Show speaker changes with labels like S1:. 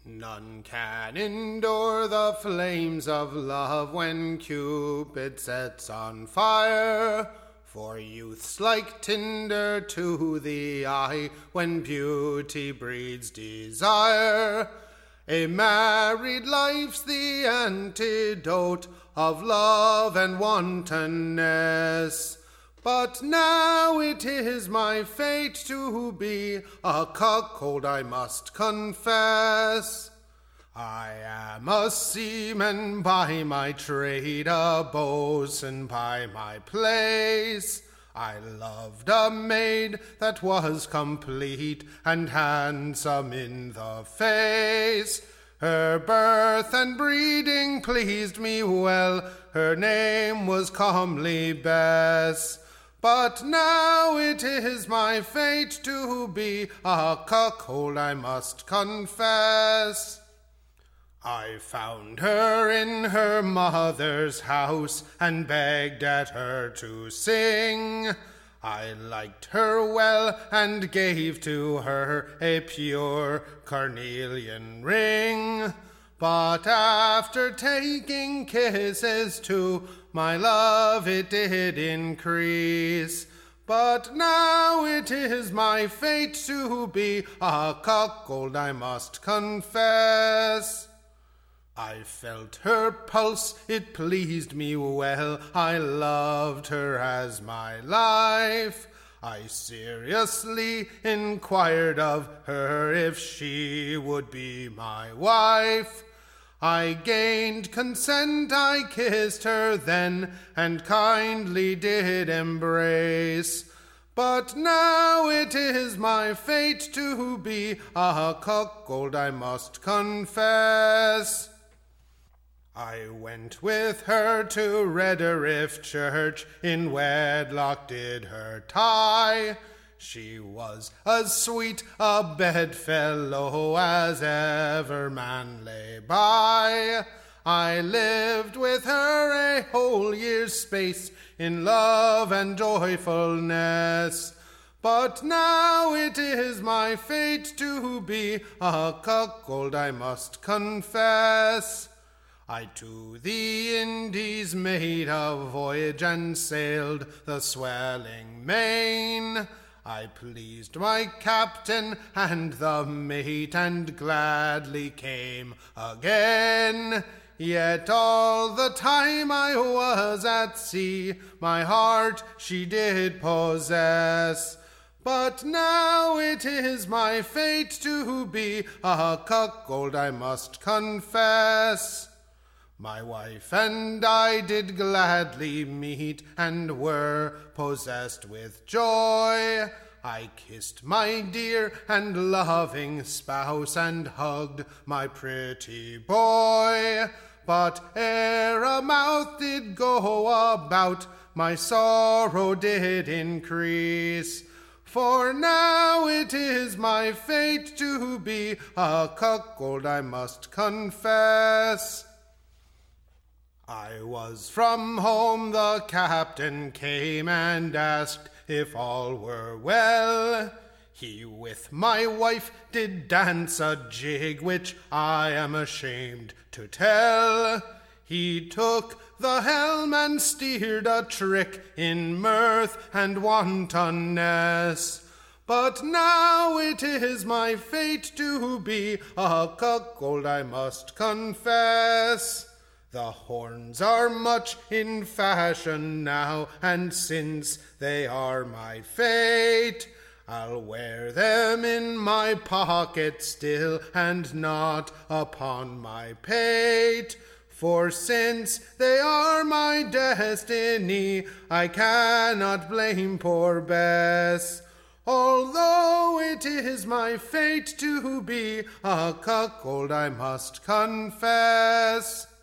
S1: None can endure the flames of love when Cupid sets on fire. For youth's like tinder to the eye when beauty breeds desire. A married life's the antidote of love and wantonness. But now it is my fate to be a cuckold, I must confess. I am a seaman by my trade, a boatswain by my place. I loved a maid that was complete and handsome in the face. Her birth and breeding pleased me well, her name was comely Bess. But now it is my fate to be a cuckold, I must confess. I found her in her mother's house and begged at her to sing. I liked her well and gave to her a pure carnelian ring. But after taking kisses too, my love it did increase. But now it is my fate to be a cuckold, I must confess. I felt her pulse, it pleased me well, I loved her as my life. I seriously inquired of her if she would be my wife. I gained consent, I kissed her then, and kindly did embrace. But now it is my fate to be a cuckold, I must confess. I went with her to Rederiff Church, in wedlock did her tie. She was as sweet a bedfellow as ever man lay by. I lived with her a whole year's space in love and joyfulness. But now it is my fate to be a cuckold, I must confess. I to the Indies made a voyage and sailed the swelling main. I pleased my captain and the mate and gladly came again. Yet all the time I was at sea, my heart she did possess. But now it is my fate to be a cuckold, I must confess. My wife and I did gladly meet and were possessed with joy. I kissed my dear and loving spouse and hugged my pretty boy. But ere a mouth did go about, my sorrow did increase. For now it is my fate to be a cuckold, I must confess. I was from home, the captain came and asked if all were well. He with my wife did dance a jig which I am ashamed to tell. He took the helm and steered a trick in mirth and wantonness. But now it is my fate to be a cuckold, I must confess. The horns are much in fashion now, and since they are my fate, I'll wear them in my pocket still, and not upon my pate. For since they are my destiny, I cannot blame poor Bess. Although it is my fate to be a cuckold, I must confess.